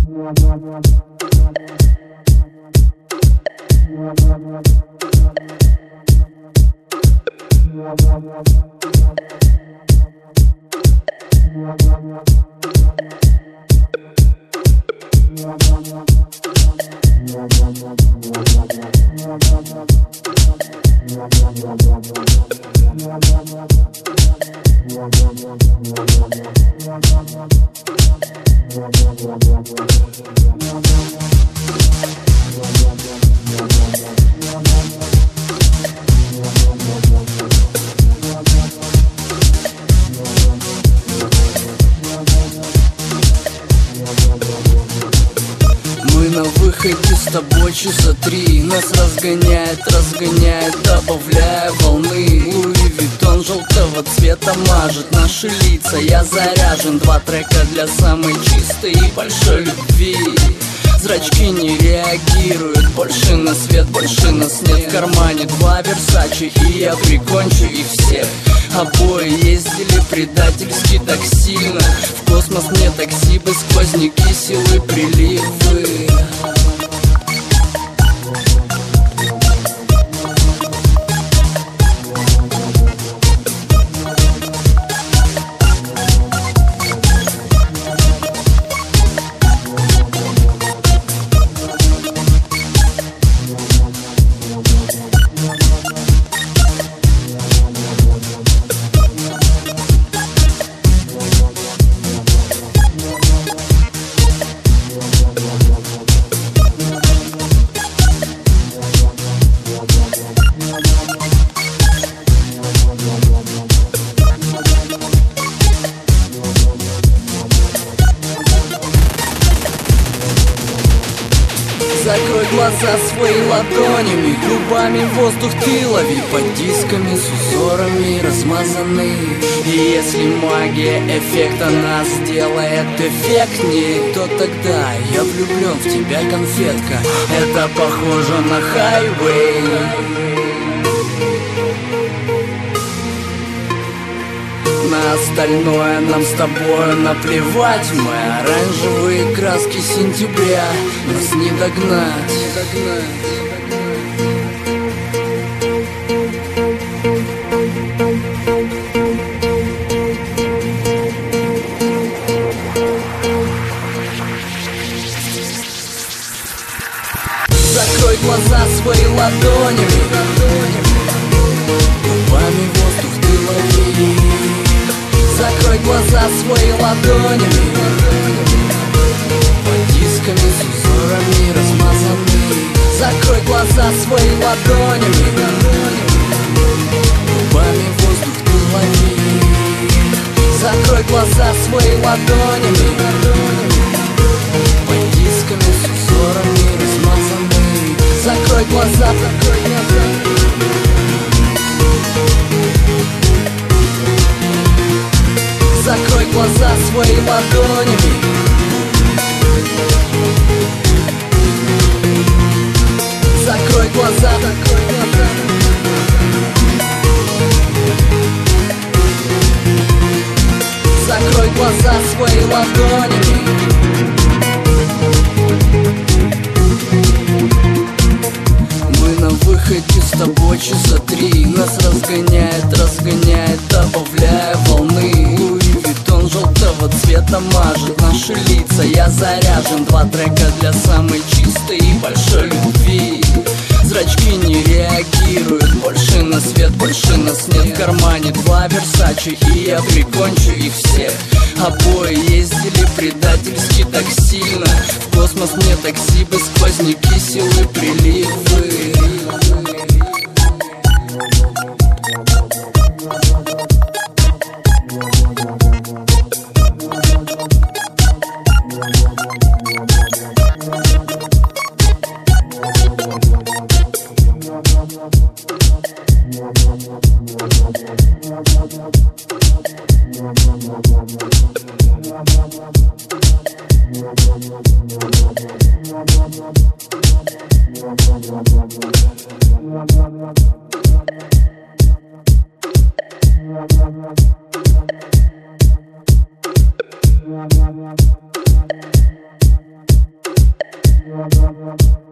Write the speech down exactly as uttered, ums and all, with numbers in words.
На выходе с тобой часа три. Нас разгоняет, разгоняет, добавляя волны. Луи Виттон желтого цвета мажет наши лица. Я заряжен, два трека для самой чистой и большой любви. Зрачки не реагируют, больше на свет, больше нас нет. В кармане два Версачи, и я прикончу их всех. Обои ездили предательски так сильно. В космос мне такси бы, сквозняки, силы, приливы. Закрой глаза свои ладонями, губами воздух ты лови. Под дисками с узорами размазаны. И если магия эффекта нас сделает эффектнее, то тогда я влюблен в тебя, конфетка. Это похоже на хайвей. На остальное нам с тобой наплевать. Мы оранжевые краски сентября, нас не догнать, не догнать. Закрой глаза свои ладонями, губами воздух ты лови. Закрой глаза свои ладонями, под дисками с узорами размазаны. Закрой глаза свои ладонями, губами воздух ты лови. Закрой глаза свои ладонями, под дисками с узорами размазаны. Закрой глаза, закрой глаза. Закрой глаза свои ладонями, закрой глаза, закрой глаза. Закрой глаза свои ладонями. Мы на выходе с тобой часа три. Нас разгоняет, разгоняет, добавляя волны. Луи Виттон желтого цвета мажет наши лица. Я заряжен, два трека для самой чистой и большой любви. Зрачки не реагируют, больше на свет, больше нас нет. В кармане два Версачи, и я прикончу их всех. Обои ездили предательски так сильно. В космос мне такси бы, сквозняки, силы, приливы. We'll be right back.